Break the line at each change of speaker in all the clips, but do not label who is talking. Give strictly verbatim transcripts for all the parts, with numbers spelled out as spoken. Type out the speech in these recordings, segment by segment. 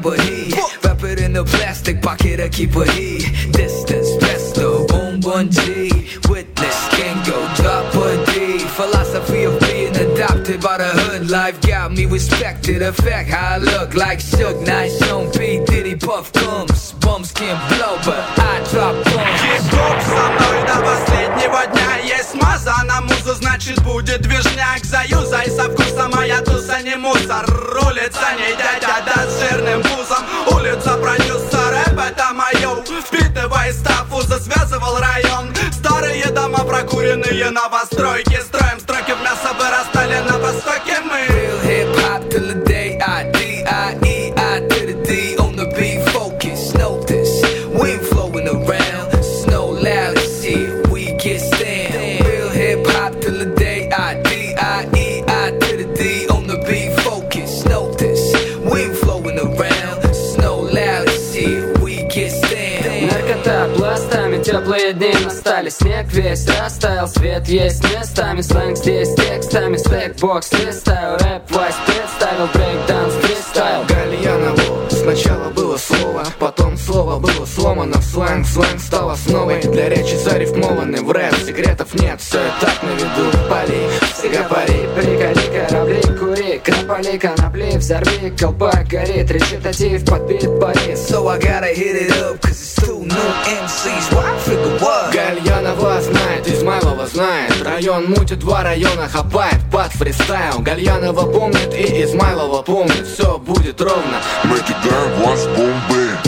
but he wrap it in a plastic pocket to keep a heat. Distance, pesto, boom, bungee. Witness, can't go drop a D. Philosophy of being adopted by the hood. Life got me respected. The fact how I look like Suge Knight, Sean P. Diddy, Puff comes. Bums can't blow, but I drop bombs.
Хип-хоп со мной до последнего дня. Есть маза на музу, значит будет движняк. Заюзай со вкусом, моя туса не мусор. Улица не дядя, да с жирным пузом. Улица продюсер, рэп это моё. Впитывай стафуза, связывал район. Старые дома прокуренные новостройки. Строим строки, в мясо вырастали на востоке мы.
Real hip-hop till the day I D I E I to the D on the beat, focus, notice. We ain't flowing around, snow loud as shit, we get stand. Real hip-hop till the day I D I E I to the D on the beat, focus, notice. We ain't flowing around, snow loud as shit, we get stand.
Наркота пластами, теплые дни настали. Снег весь растаял, свет есть местами. Сленг здесь текстами, стэкбокс листаю. Рэп вайс представил, брейкданс фристайл.
Гальянову сначала было слово, потом слово было сломано в сленг. Сленг стал основой для речи зарифмованный в рэп. Секретов нет, все и так на виду. Пали, всегда пари.
Приколи корабли, кури, крапали конопли. Взорви, колпак горит, речитатив подбит Борис.
So I gotta hit it up, cause it's two new эм сис. Why I figure what?
Гальянова знает, Измайлова знает. Район мутит, два района хапает под фристайл. Гальянова помнит и Измайлова помнит. Все будет ровно.
Break it down once, boom, bam.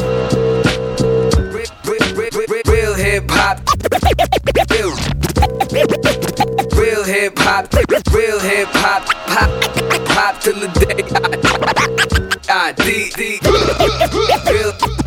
Real hip hop. Real hip hop. Real hip hop. Pop, pop till the day I, I D D. Real.